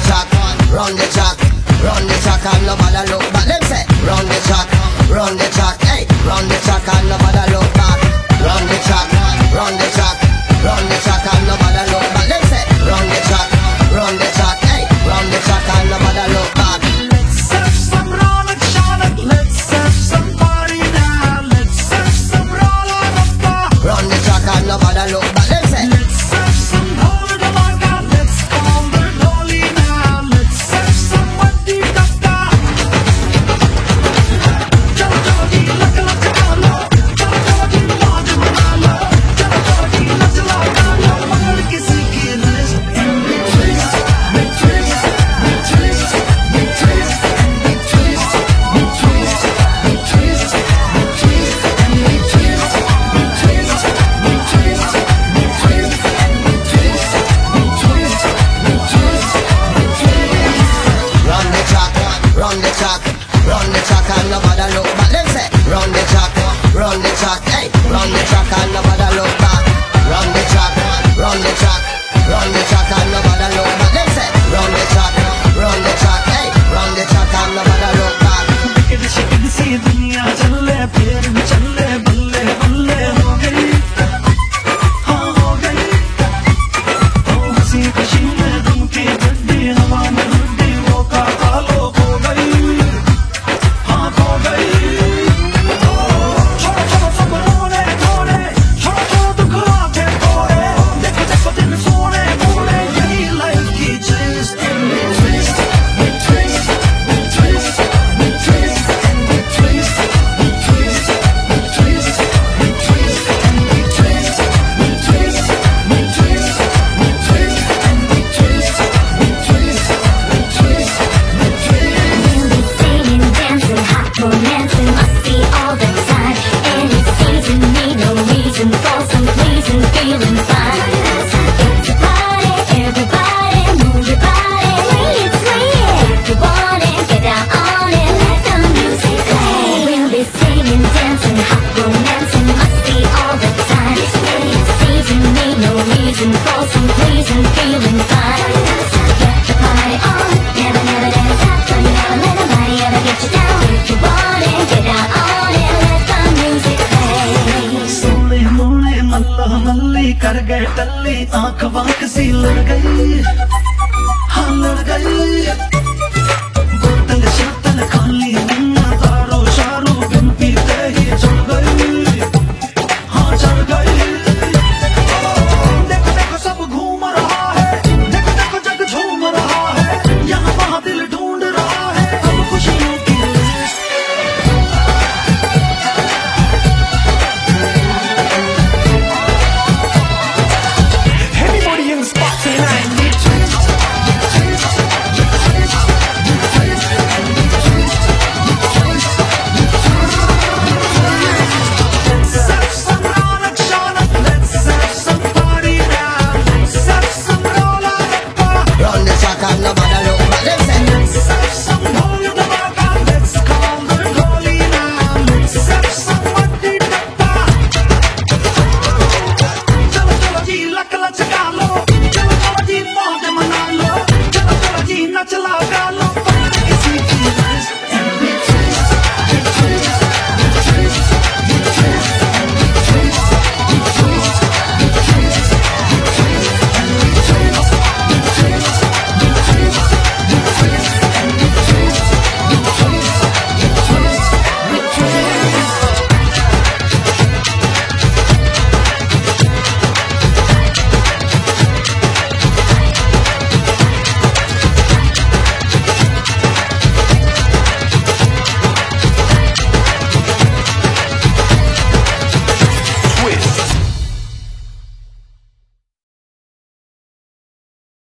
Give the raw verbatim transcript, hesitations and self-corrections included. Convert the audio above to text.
track, run the track, run the track and nobody look back. Them say, run the track, run the track, hey, run the track and nobody look back. Run the track, run the track, run the track and nobody look back. Them say, run the track, run the track, hey, run the track and nobody look back. Let's have some Ronak Shanak, let's have some party now. Let's have some roll on the floor. Run the track and nobody look back. Them say, Let's have some Dhol Dhamaka, let's call the Dholi now. Let's have some Matti Kapta. Chalo chalo ji, lak lak chalo. Chalo chalo ji, mauj manalo. Chalo chalo ji, nach lao gaalo. Magar kisi ki list and we twist, we twist, we twist, we twist, and we twist, we twist, we twist, we twist, and we twist, we twist, we twist, we twist, and we twist, we twist, we twist, we twist. run the track, run the track, run the track and nobody look back. Them say, run the track, run the track, hey, run the track and nobody look back. Run the track, run the track, run the track and nobody look back. Them say, run the track, run the track, hey, run the track and nobody look back. Wicked shicked सी दुनिया चले फिर भी चले बल्ले बल्ले हो गई, हाँ हो गई। ओ हंसी खुशी में दुम की गड्डी हवा में हुड्डी वो का कालो खो गई, हाँ खो गई। ओ छोड़ो छोड़ो सब रोने धोने, छोड़ो छोड़ो दुख आके तोड़े। देखो देखो दिन सोने मोड़े, यही लाइफ की twist and we twist, we twist, we twist, we twist and we twist, we twist, we twist, we twist and we twist, we twist, we twist, we twist and we twist, we twist, we twist, we twist. Singing, dancing, hot romancing, must be all the time. Any season, need no reason for some pleasing, feeling fine. Everybody, everybody, move your body, swing it, swing it. If you want it, get down on it, let the music play. We'll be singing, dancing, hot romancing, must be all the time. Any season, need no reason for some pleasing, feeling fine. Get your party on, never, never dance out, but never let nobody ever get you down. If you want it, get down on it, let the music play. सोले मोले मल्ला मल्ली कर गए टल्ली, आंख वांख सी लड़ गई, हाँ लड़ गई।